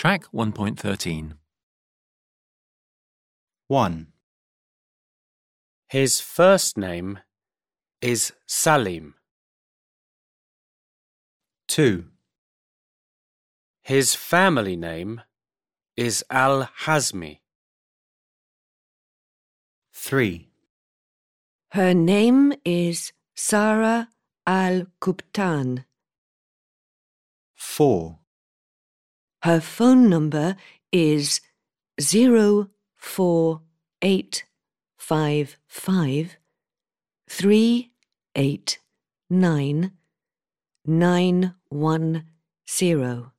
Track 1.13. 1. His first name is Salim. 2. His family name is Al-Hazmi. 3. Her name is Sarah Al-Kuptan. 4. Her phone number is 04855 389 910.